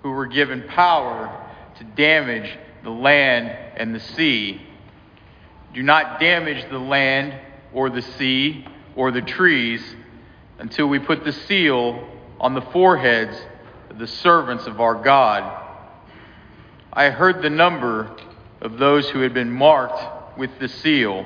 who were given power to damage the land and the sea. Do not damage the land or the sea or the trees until we put the seal on the foreheads of the servants of our God. I heard the number of those who had been marked with the seal,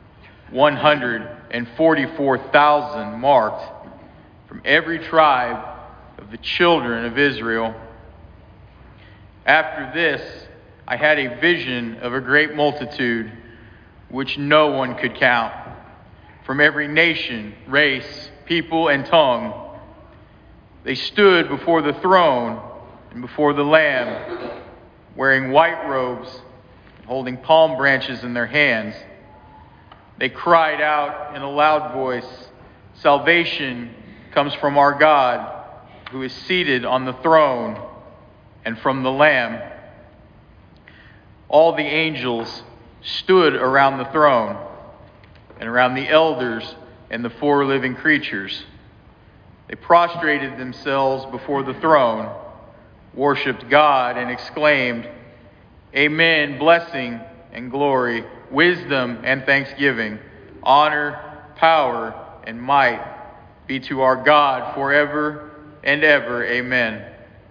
144,000 marked from every tribe of the children of Israel. After this, I had a vision of a great multitude, which no one could count, from every nation, race, people, and tongue. They stood before the throne and before the Lamb, wearing white robes, holding palm branches in their hands. They cried out in a loud voice, "Salvation comes from our God, who is seated on the throne, and from the Lamb." All the angels stood around the throne and around the elders and the four living creatures. They prostrated themselves before the throne, worshipped God, and exclaimed, "Amen, blessing and glory, wisdom and thanksgiving, honor, power, and might be to our God forever and ever. Amen."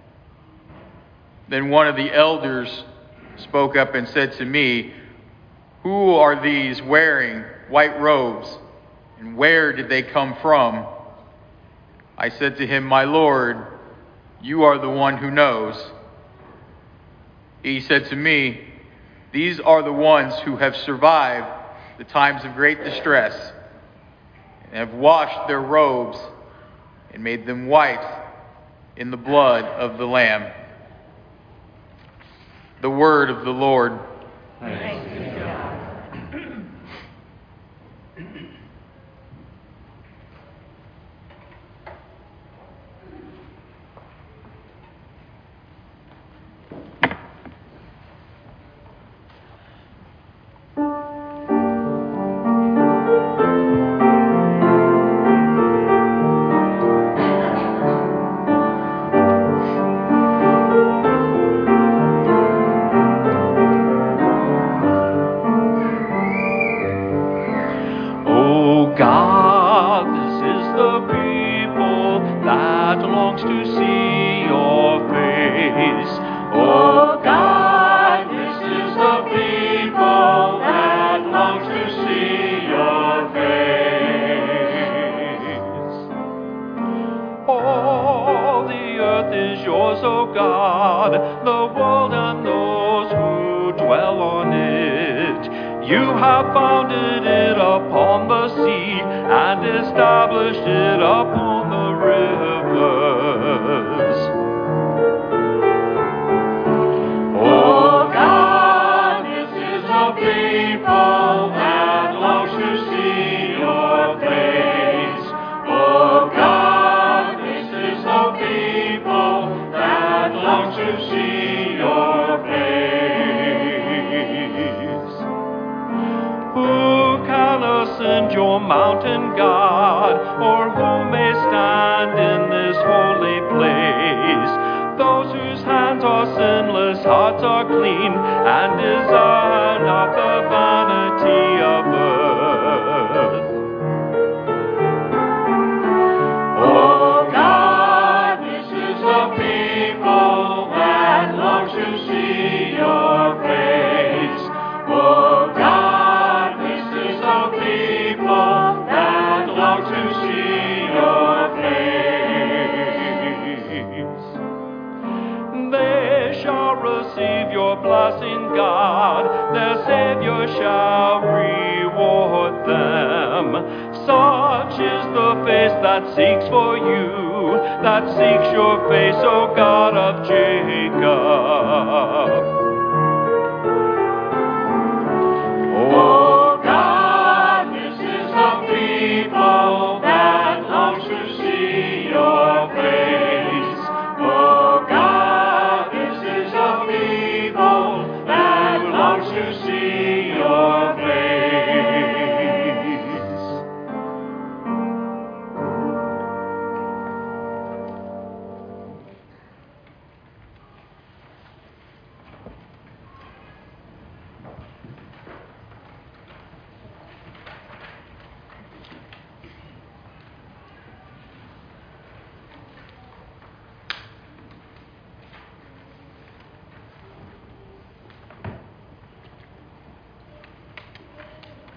Then one of the elders spoke up and said to me, "Who are these wearing white robes, and where did they come from?" I said to him, "My Lord, you are the one who knows." He said to me, "These are the ones who have survived the times of great distress, and have washed their robes and made them white in the blood of the Lamb." The word of the Lord. Thanks be to God.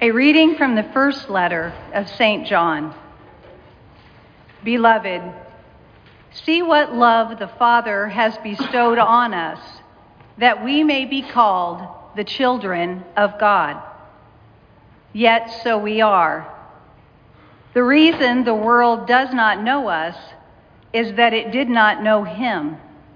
A reading from the first letter of St. John. Beloved, see what love the Father has bestowed on us, that we may be called the children of God. Yet so we are. The reason the world does not know us is that it did not know him.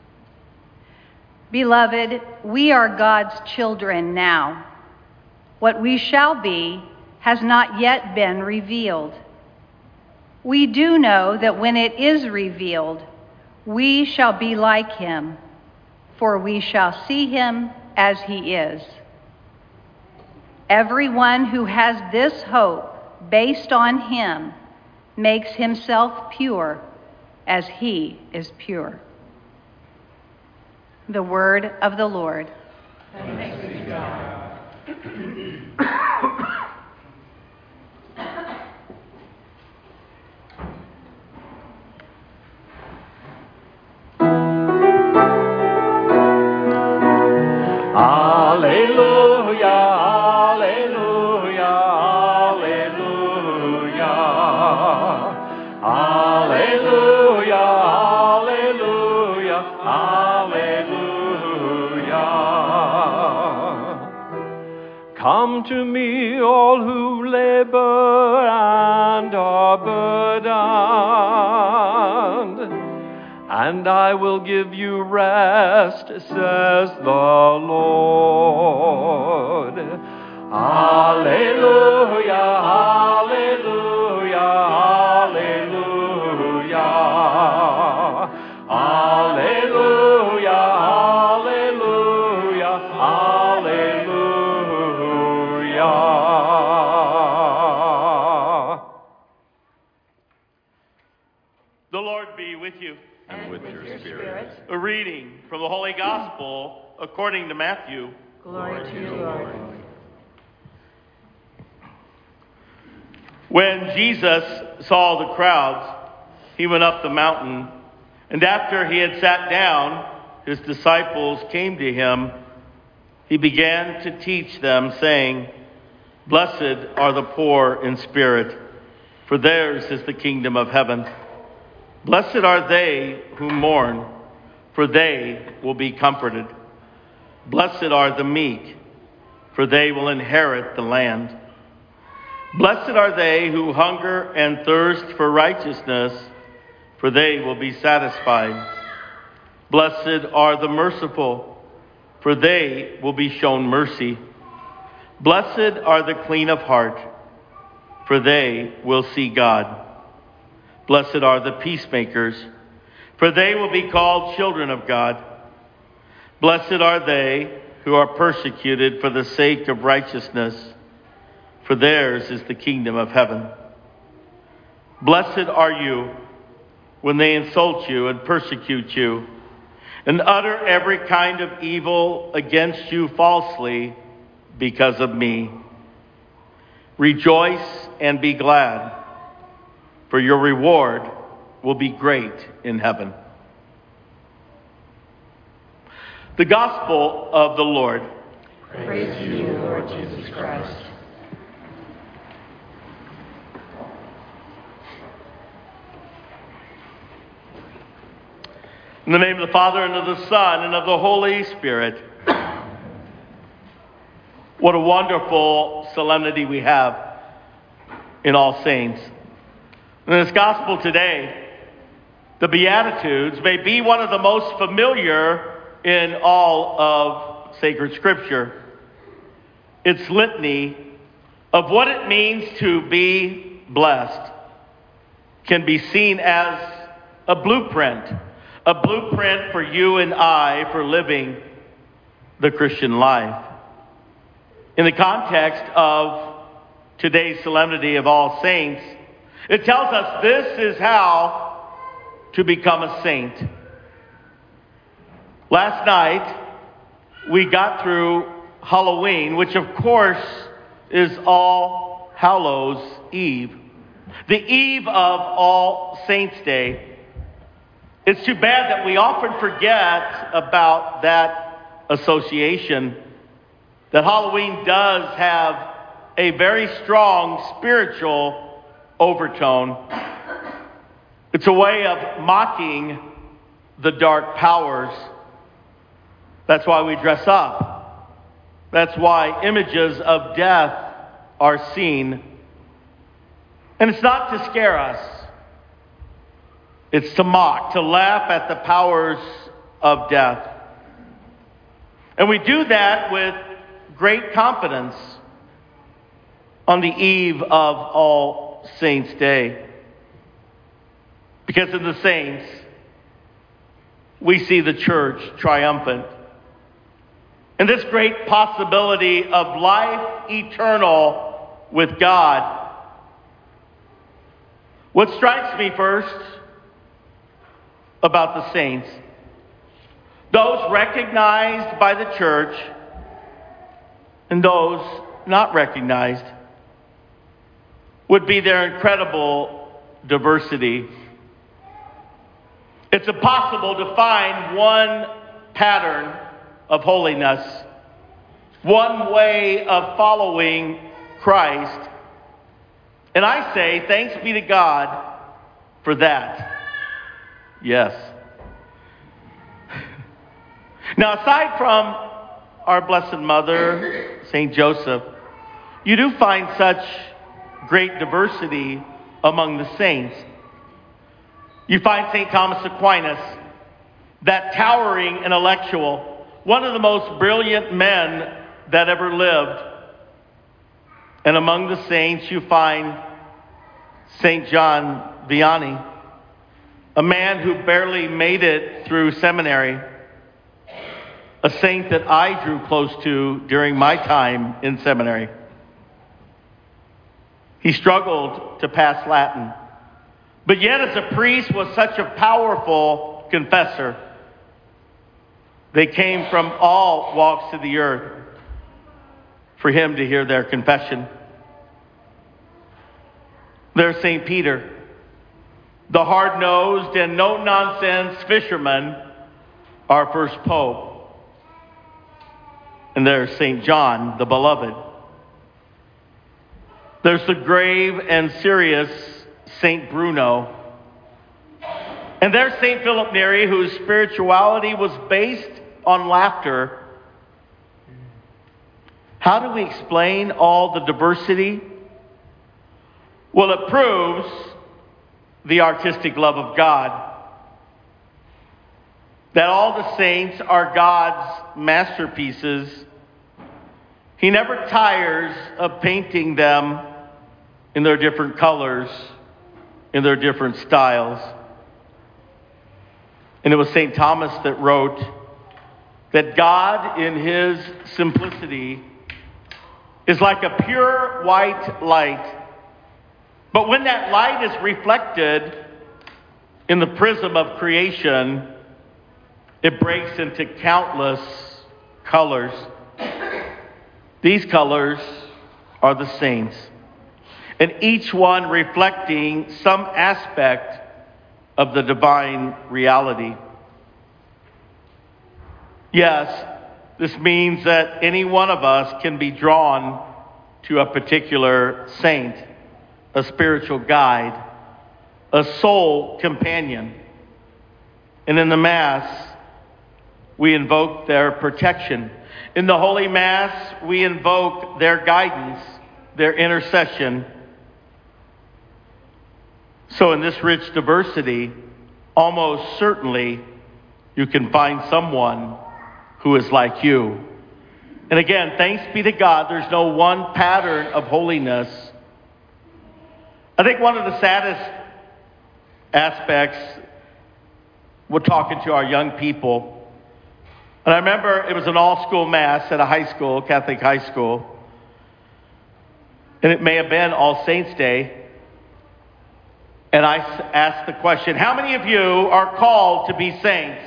Beloved, we are God's children now. What we shall be has not yet been revealed. We do know that when it is revealed, we shall be like him, for we shall see him as he is. Everyone who has this hope based on him makes himself pure as he is pure. The word of the Lord. Thanks be to God. Alleluia, alleluia, alleluia. Alleluia, alleluia, alleluia. Come to me, all who labor and are burdened, and I will give you rest, says the Lord. Alleluia, alleluia, alleluia. Alleluia, alleluia, alleluia. The Lord be with you. And with your spirit. A reading from the Holy Gospel according to Matthew. Glory to you, Lord. When Jesus saw the crowds, he went up the mountain, and after he had sat down, his disciples came to him. He began to teach them, saying, "Blessed are the poor in spirit, for theirs is the kingdom of heaven. Blessed are they who mourn, for they will be comforted. Blessed are the meek, for they will inherit the land. Blessed are they who hunger and thirst for righteousness, for they will be satisfied. Blessed are the merciful, for they will be shown mercy. Blessed are the clean of heart, for they will see God. Blessed are the peacemakers, for they will be called children of God. Blessed are they who are persecuted for the sake of righteousness, for theirs is the kingdom of heaven. Blessed are you when they insult you and persecute you, and utter every kind of evil against you falsely because of me. Rejoice and be glad, for your reward will be great in heaven." The Gospel of the Lord. Praise to you, Lord Jesus Christ. In the name of the Father, and of the Son, and of the Holy Spirit. What a wonderful solemnity we have in All Saints. In this gospel today, the Beatitudes may be one of the most familiar in all of sacred Scripture. Its litany of what it means to be blessed can be seen as a blueprint for you and I for living the Christian life. In the context of today's solemnity of All Saints, it tells us this is how to become a saint. Last night, we got through Halloween, which of course is All Hallows Eve, the eve of All Saints' Day. It's too bad that we often forget about that association, that Halloween does have a very strong spiritual overtone. It's a way of mocking the dark powers. That's why we dress up. That's why images of death are seen. And it's not to scare us. It's to mock, to laugh at the powers of death. And we do that with great confidence on the eve of All Saints' Day. Because in the saints, we see the church triumphant. And this great possibility of life eternal with God. What strikes me first about the saints, those recognized by the church and those not recognized, would be their incredible diversity. It's impossible to find one pattern of holiness, one way of following Christ. And I say, thanks be to God for that. Yes. Now, aside from our Blessed Mother, St. Joseph, you do find such great diversity among the saints. You find St. Thomas Aquinas, that towering intellectual, one of the most brilliant men that ever lived. And among the saints, you find St. John Vianney, a man who barely made it through seminary, a saint that I drew close to during my time in seminary. He struggled to pass Latin, but yet as a priest was such a powerful confessor. They came from all walks of the earth for him to hear their confession. There's St. Peter, the hard-nosed and no-nonsense fisherman, our first pope. And there's St. John, the beloved. There's the grave and serious St. Bruno. And there's St. Philip Neri, whose spirituality was based on laughter. How do we explain all the diversity? Well, it proves the artistic love of God. That all the saints are God's masterpieces. He never tires of painting them in their different colors, in their different styles. And it was St. Thomas that wrote that God, in his simplicity, is like a pure white light. But when that light is reflected in the prism of creation, it breaks into countless colors. These colors are the saints, and each one reflecting some aspect of the divine reality. Yes, this means that any one of us can be drawn to a particular saint, a spiritual guide, a soul companion. And in the Mass, we invoke their protection. In the Holy Mass, we invoke their guidance, their intercession. So in this rich diversity, almost certainly you can find someone who is like you. And again, thanks be to God, there's no one pattern of holiness. I think one of the saddest aspects, we're talking to our young people, and I remember it was an all-school Mass at a high school, Catholic high school, and it may have been All Saints' Day, and I asked the question, how many of you are called to be saints?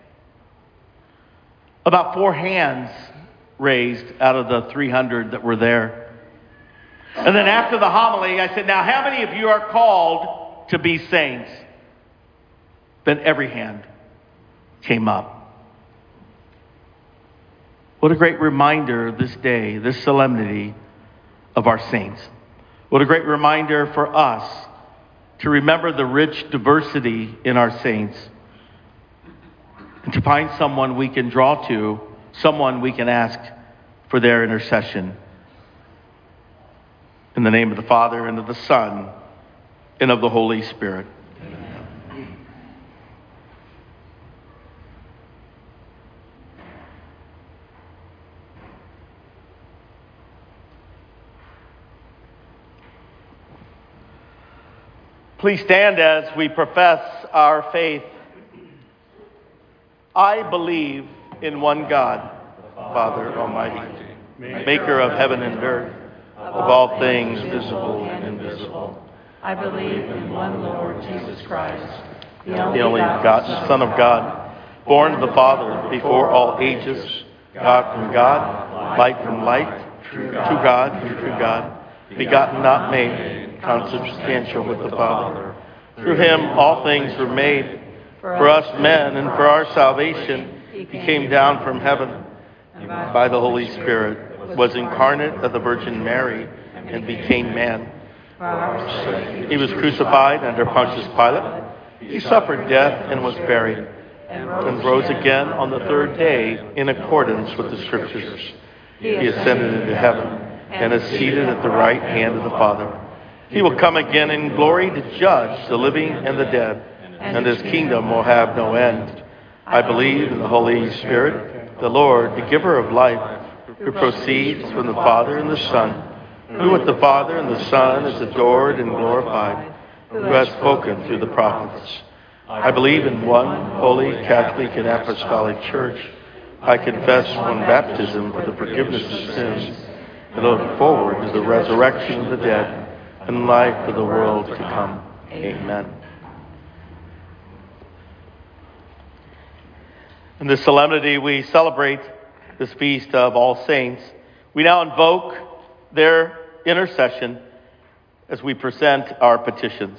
About 4 hands raised out of the 300 that were there. And then after the homily, I said, now how many of you are called to be saints? Then every hand came up. What a great reminder this day, this solemnity, of our saints. What a great reminder for us to remember the rich diversity in our saints and to find someone we can draw to, someone we can ask for their intercession. In the name of the Father, and of the Son, and of the Holy Spirit. Amen. Please stand as we profess our faith. I believe in one God, Father Almighty, maker of heaven and earth, of all things visible and invisible. I believe in one Lord Jesus Christ, the only begotten Son of God, born of the Father before all ages, God from God, light from light, true God from true God, begotten not made, consubstantial with the Father. Through him all things were made. For us men and for our salvation, he came down from heaven, and by the Holy Spirit was incarnate of the Virgin Mary and became man. He was crucified under Pontius Pilate. He suffered death and was buried, and rose again on the third day in accordance with the Scriptures. He ascended into heaven and is seated at the right hand of the Father. He will come again in glory to judge the living and the dead, and his kingdom will have no end. I believe in the Holy Spirit, the Lord, the giver of life, who proceeds from the Father and the Son, who with the Father and the Son is adored and glorified, who has spoken through the prophets. I believe in one holy, Catholic, and Apostolic Church. I confess one baptism for the forgiveness of sins, and look forward to the resurrection of the dead and life of the world to come. Amen. In this solemnity, we celebrate this feast of all saints. We now invoke their intercession as we present our petitions.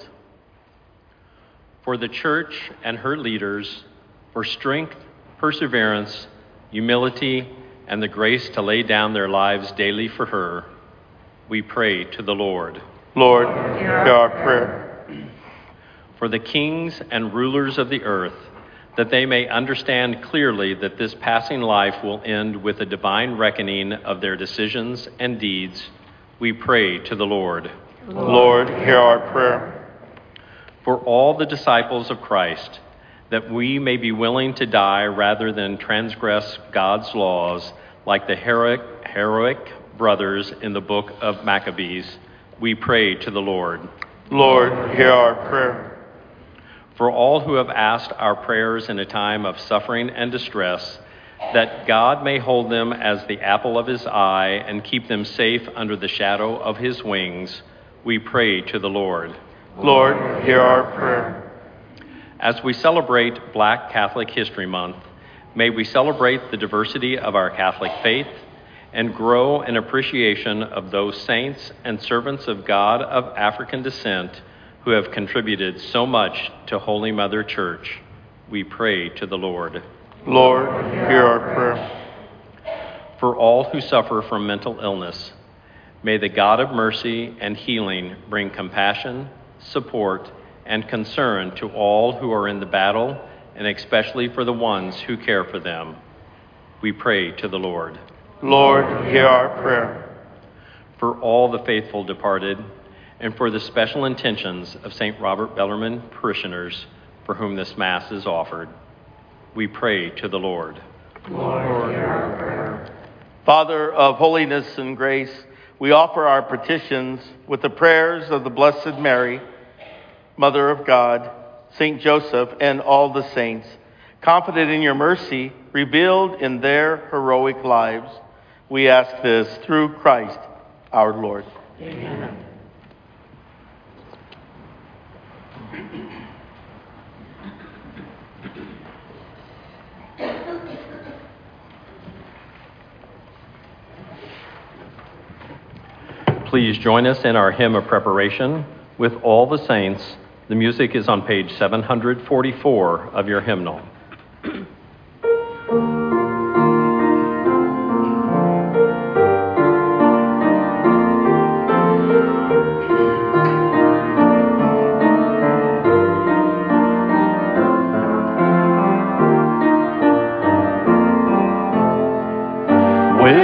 For the church and her leaders, for strength, perseverance, humility, and the grace to lay down their lives daily for her, we pray to the Lord. Lord, hear our prayer. For the kings and rulers of the earth, that they may understand clearly that this passing life will end with a divine reckoning of their decisions and deeds, we pray to the Lord. Lord, hear our prayer. For all the disciples of Christ, that we may be willing to die rather than transgress God's laws, like the heroic brothers in the book of Maccabees, we pray to the Lord. Lord, hear our prayer. For all who have asked our prayers in a time of suffering and distress, that God may hold them as the apple of his eye and keep them safe under the shadow of his wings, we pray to the Lord. Lord, hear our prayer. As we celebrate Black Catholic History Month, may we celebrate the diversity of our Catholic faith and grow in appreciation of those saints and servants of God of African descent who have contributed so much to Holy Mother Church. We pray to the Lord. Lord, hear our prayer. For all who suffer from mental illness, may the God of mercy and healing bring compassion, support, and concern to all who are in the battle, and especially for the ones who care for them. We pray to the Lord. Lord, hear our prayer. For all the faithful departed, and for the special intentions of St. Robert Bellarmine parishioners for whom this Mass is offered, we pray to the Lord. Lord, hear our prayer. Father of holiness and grace, we offer our petitions with the prayers of the Blessed Mary, Mother of God, St. Joseph, and all the saints, confident in your mercy revealed in their heroic lives. We ask this through Christ our Lord. Amen. Please join us in our hymn of preparation with all the saints. The music is on page 744 of your hymnal.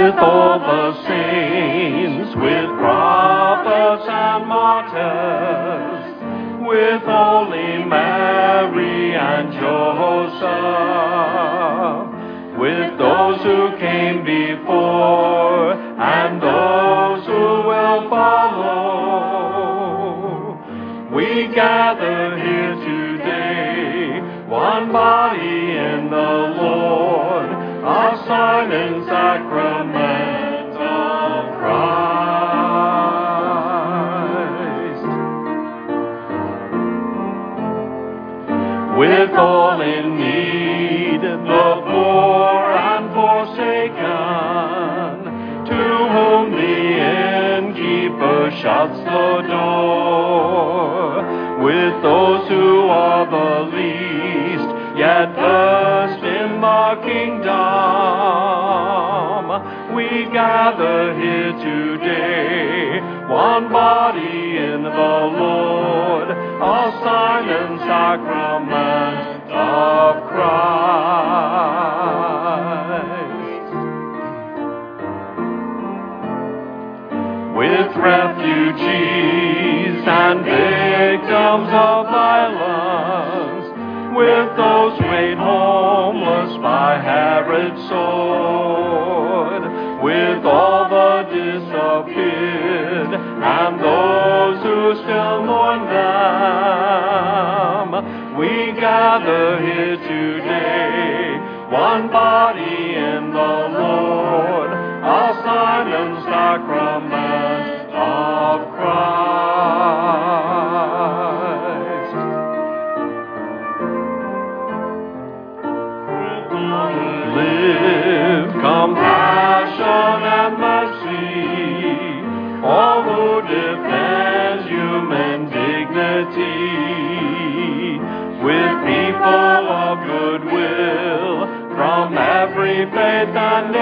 with all the saints, with prophets and martyrs, with Holy Mary and Joseph, with those who came before and those who will follow. We gather here today, one body in the Lord, a sign and sacrament of Christ. With all in need, the poor and forsaken, to whom the innkeeper shuts the door, with those who are the least, yet first in the kingdom, we gather here today, one body in the Lord, a sign and sacrament of Christ. With refugees and victims of violence, with those made homeless by Herod's sword, with all the disappeared and those who still mourn them, we gather here today, one body in the Lord, a sign and sacrament of Christ. Live compassion and mercy, all who defend human dignity, with people of goodwill from every faith and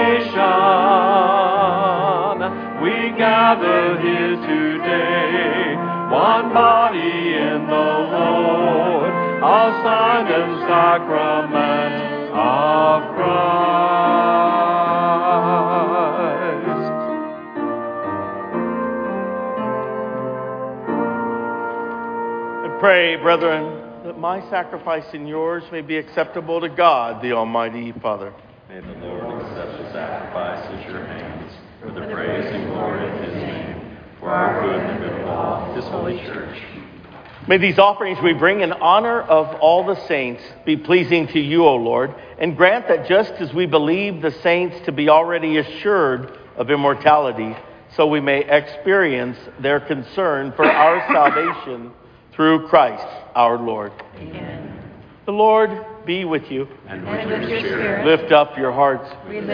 nation. We gather here today, one body in the Lord, a sign and sacrament of Christ. And pray, brethren, that my sacrifice and yours may be acceptable to God, the Almighty Father. May the Lord accept the sacrifice at your hands for the praise and glory of his name, for our good and the good of all his holy church. May these offerings we bring in honor of all the saints be pleasing to you, O Lord, and grant that just as we believe the saints to be already assured of immortality, so we may experience their concern for our salvation through Christ our Lord. Amen. The Lord be with you. And with your spirit. Lift up your hearts.